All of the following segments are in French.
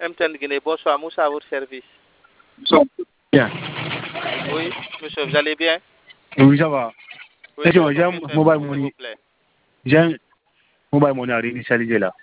MTN Guinée, bonsoir, Moussa à votre service. Bien. Oui, monsieur, vous allez bien? Oui, ça va. Oui, Monsieur, je j'ai un confirme, mobile s'il vous money. plaît. J'ai un mobile money à réinitialiser là.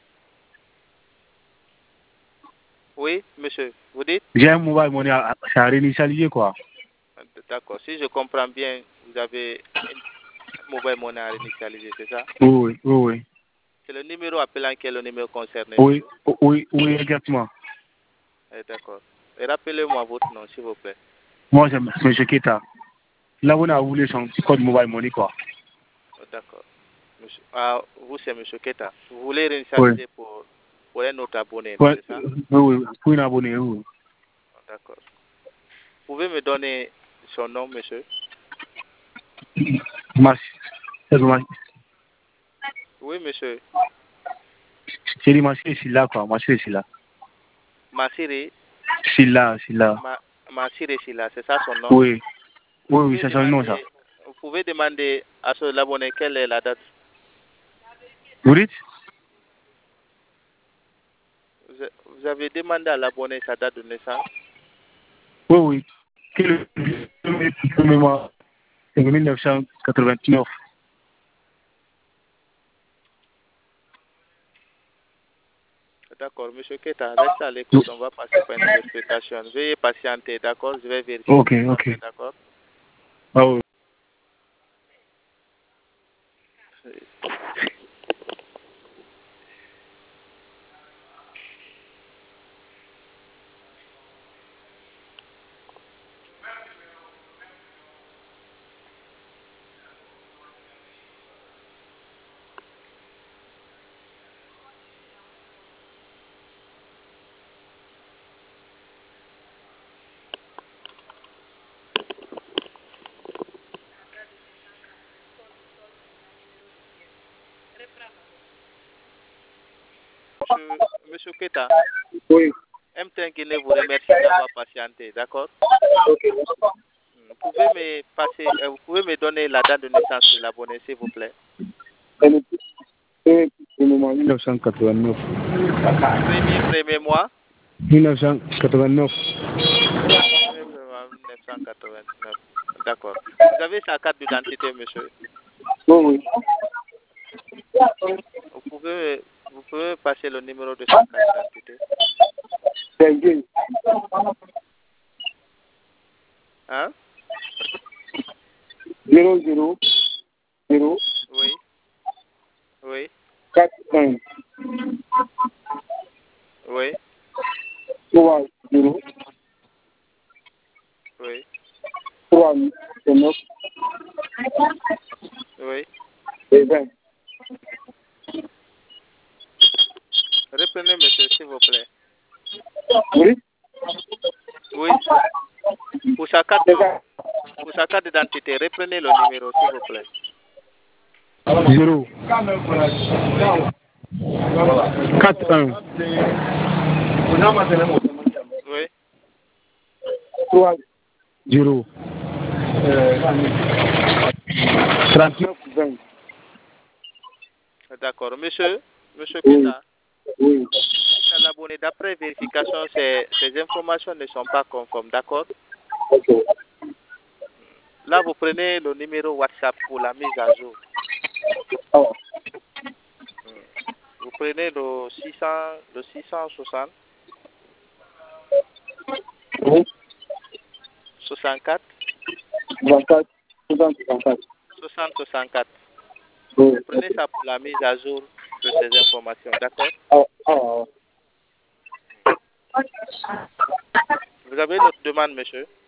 Oui, monsieur, vous dites? J'ai un mobile money à réinitialiser quoi. D'accord, si je comprends bien, vous avez un mobile money à réinitialiser, c'est ça? Oui. C'est le numéro appelant qui est le numéro concerné, Oui, monsieur. oui, exactement. D'accord. Et rappelez-moi votre nom, s'il vous plaît. Moi, c'est M. Keta. Là, on a voulu son code mobile money quoi. D'accord. Monsieur, ah, vous, c'est monsieur Keta. Vous voulez Oui. réinitialiser pour un autre abonné, Ouais, c'est ça? oui, pour une abonnée, oui. D'accord. Vous pouvez me donner son nom, monsieur? Oui, monsieur. C'est dit Massé Silla quoi, Massé Silla. Massiri? Silla. Massiri Silla, c'est ça son nom? Oui, c'est son nom ça. Vous pouvez demander à l'abonné quelle est la date? Vous dites? Vous avez demandé à l'abonné sa date de naissance? Oui. Quel est le mémoire? C'est 1989. D'accord, monsieur Keta, restez à l'écoute, on va passer par une vérification. Veuillez patienter, d'accord? Je vais vérifier. Ok. D'accord? Ah oui. Monsieur Keta, Oui. MTN Guinée vous remercie d'avoir patienté, d'accord? Ok. Vous pouvez me donner la date de naissance de l'abonné, s'il vous plaît? C'est le moment 1989. Premier mois? 1989. 1989. D'accord. Vous avez sa carte d'identité, monsieur? Oui. Vous pouvez passer le numéro de sa carte d'identité? C'est Hein? 000 Oui. 41 Oui. 30 Oui. 39 Oui. et 20. Reprenez, monsieur, s'il vous plaît. Oui. Oui. Pour sa carte d'identité, reprenez le numéro, s'il vous plaît. 0 41 Oui. 30 39 20. D'accord. Monsieur Keta, Oui. à l'abonné, d'après vérification, ces informations ne sont pas conformes, d'accord? Ok. Là, vous prenez le numéro WhatsApp pour la mise à jour. Oh. Vous prenez le 660 Oui. 64 24 64. 60 64. Oui. Vous prenez ça pour la mise à jour de ces informations, d'accord? Oh. Vous avez une autre demande, monsieur?